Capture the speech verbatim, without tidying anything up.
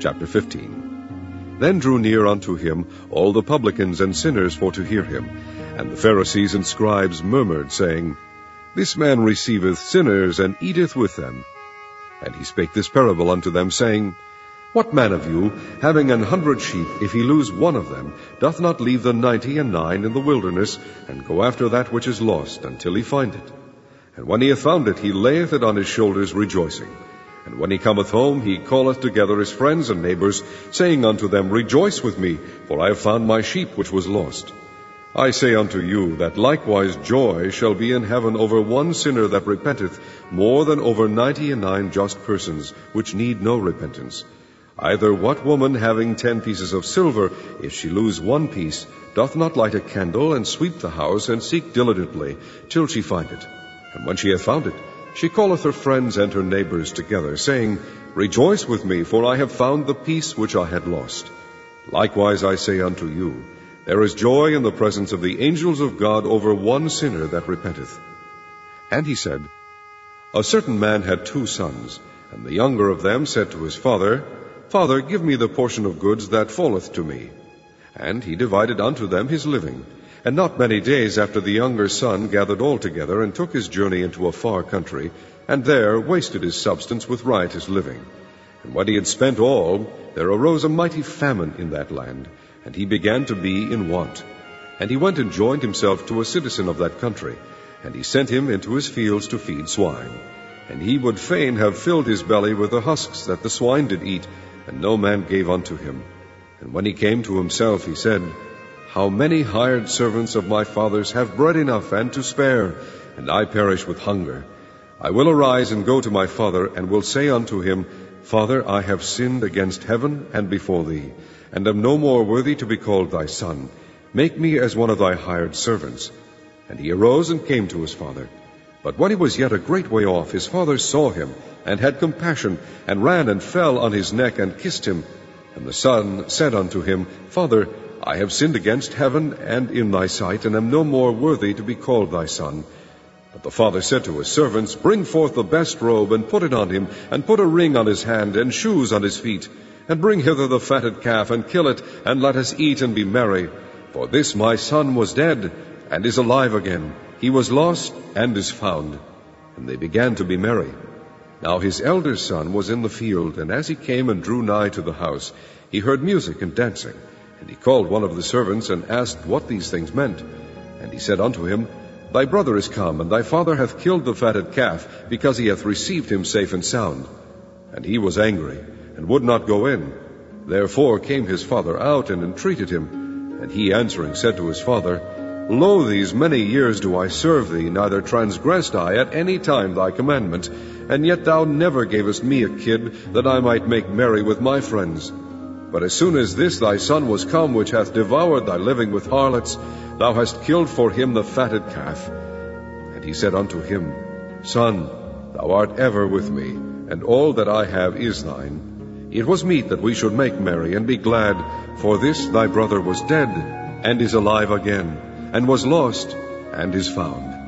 Chapter fifteen. Then drew near unto him all the publicans and sinners for to hear him. And the Pharisees and scribes murmured, saying, This man receiveth sinners, and eateth with them. And he spake this parable unto them, saying, What man of you, having an hundred sheep, if he lose one of them, doth not leave the ninety and nine in the wilderness, and go after that which is lost, until he find it? And when he hath found it, he layeth it on his shoulders, rejoicing. And when he cometh home, he calleth together his friends and neighbors, saying unto them, Rejoice with me, for I have found my sheep which was lost. I say unto you, that likewise joy shall be in heaven over one sinner that repenteth, more than over ninety and nine just persons, which need no repentance. Either what woman having ten pieces of silver, if she lose one piece, doth not light a candle, and sweep the house, and seek diligently, till she find it? And when she hath found it, she calleth her friends and her neighbors together, saying, Rejoice with me, for I have found the piece which I had lost. Likewise I say unto you, there is joy in the presence of the angels of God over one sinner that repenteth. And he said, A certain man had two sons, and the younger of them said to his father, Father, give me the portion of goods that falleth to me. And he divided unto them his living. And not many days after the younger son gathered all together, and took his journey into a far country, and there wasted his substance with riotous living. And when he had spent all, there arose a mighty famine in that land, and he began to be in want. And he went and joined himself to a citizen of that country, and he sent him into his fields to feed swine. And he would fain have filled his belly with the husks that the swine did eat, and no man gave unto him. And when he came to himself, he said, How many hired servants of my father's have bread enough and to spare, and I perish with hunger? I will arise and go to my father, and will say unto him, Father, I have sinned against heaven and before thee, and am no more worthy to be called thy son. Make me as one of thy hired servants. And he arose and came to his father. But when he was yet a great way off, his father saw him, and had compassion, and ran and fell on his neck, and kissed him. And the son said unto him, Father, I have sinned against heaven and in thy sight, and am no more worthy to be called thy son. But the father said to his servants, Bring forth the best robe, and put it on him, and put a ring on his hand, and shoes on his feet. And bring hither the fatted calf, and kill it, and let us eat and be merry. For this my son was dead, and is alive again. He was lost, and is found. And they began to be merry. Now his elder son was in the field, and as he came and drew nigh to the house, he heard music and dancing. And he called one of the servants, and asked what these things meant. And he said unto him, Thy brother is come, and thy father hath killed the fatted calf, because he hath received him safe and sound. And he was angry, and would not go in. Therefore came his father out, and entreated him. And he answering said to his father, Lo, these many years do I serve thee, neither transgressed I at any time thy commandment, and yet thou never gavest me a kid, that I might make merry with my friends. But as soon as this thy son was come, which hath devoured thy living with harlots, thou hast killed for him the fatted calf. And he said unto him, Son, thou art ever with me, and all that I have is thine. It was meet that we should make merry and be glad, for this thy brother was dead, and is alive again, and was lost, and is found.